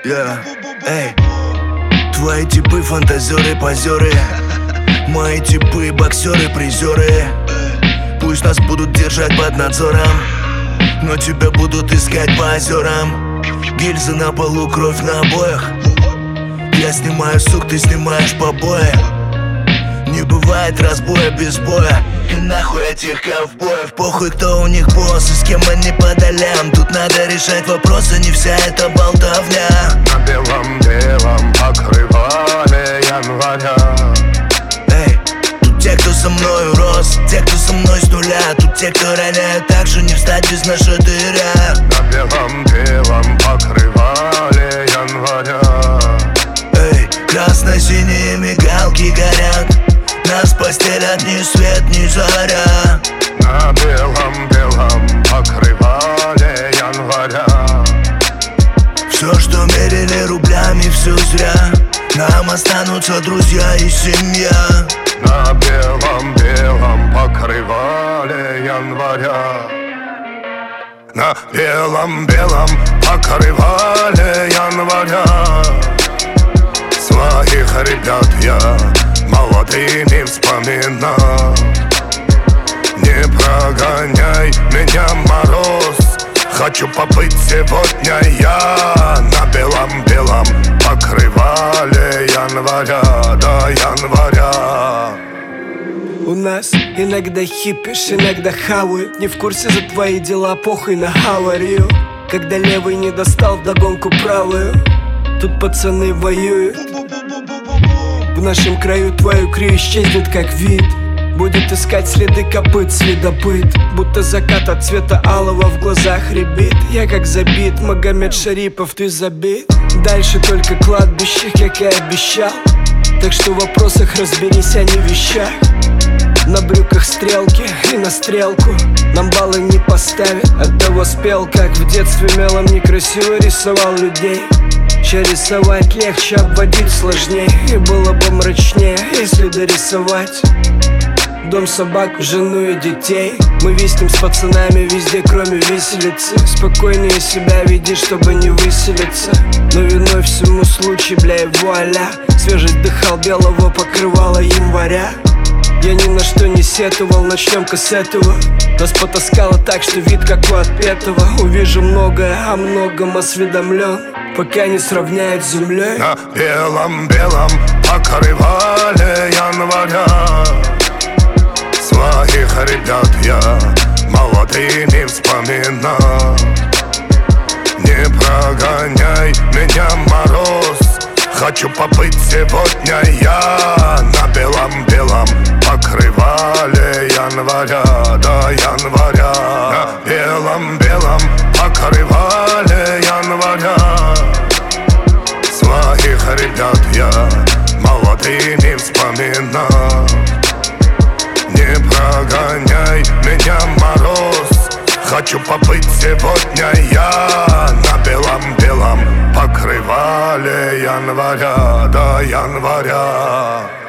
Эй, твои типы фантазеры, позеры. Мои типы боксеры, призеры. Пусть нас будут держать под надзором, но тебя будут искать по озерам. Гильзы на полу, кровь на обоях. Я снимаю сук, ты снимаешь побои. Не бывает разбоя без боя. И нахуй этих ковбоев. Похуй, кто у них босс и с кем они по долям. Тут надо решать вопросы, не вся эта болтовня. На белом-белом покрывале января. Эй, тут те, кто со мною рос, те, кто со мной с нуля. Тут те, кто роняют так же, не встать без нашатыря. На белом-белом покрывале января. Эй, красно-синие мигалки горят. Нас постелят ни свет, ни заря. На белом-белом покрывале января. Все, что мерили рублями, все зря. Нам останутся друзья и семья. На белом-белом покрывале января. На белом-белом покрывале января. Своих ребят я молодыми вспоминал. Не прогоняй меня, мороз. Хочу побыть сегодня я на белом-белом покрывале января, до января. У нас иногда хипишь, иногда хавают. Не в курсе за твои дела, похуй на аварию. Когда левый не достал вдогонку правую, тут пацаны воюют. В нашем краю твою крию исчезнет как вид. Будет искать следы копыт следопыт. Будто закат от цвета алого в глазах рябит. Я как забит, Магомед Шарипов, ты забит. Дальше только кладбище, как и обещал. Так что в вопросах разберись, а не в вещах. На брюках стрелки и на стрелку нам баллы не поставят. Оттого спел, как в детстве мелом некрасиво рисовал людей. Ща рисовать легче, обводить сложнее. И было бы мрачнее, если дорисовать дом, собак, жену и детей. Мы виснем с пацанами везде, кроме виселицы. Спокойнее себя веди, чтобы не выселиться. Но виной всему случай, бля, и вуаля. Свежесть дыхал белого покрывала января. Я ни на что не сетовал, начнем-ка с этого. Нас потаскало так, что вид как у отпетого. Увижу многое, о многом осведомлен, пока не сравняют с землей. На белом-белом покрывале января. Своих ребят я молодыми вспоминал. Не прогоняй меня, мороз. Хочу побыть сегодня я на белом-белом покрывале января, до января. На белом-белом покрывале января. Своих ребят я молодыми вспоминал. Не прогоняй меня, мороз. Хочу побыть сегодня я на белом-белом покрывале января, до января.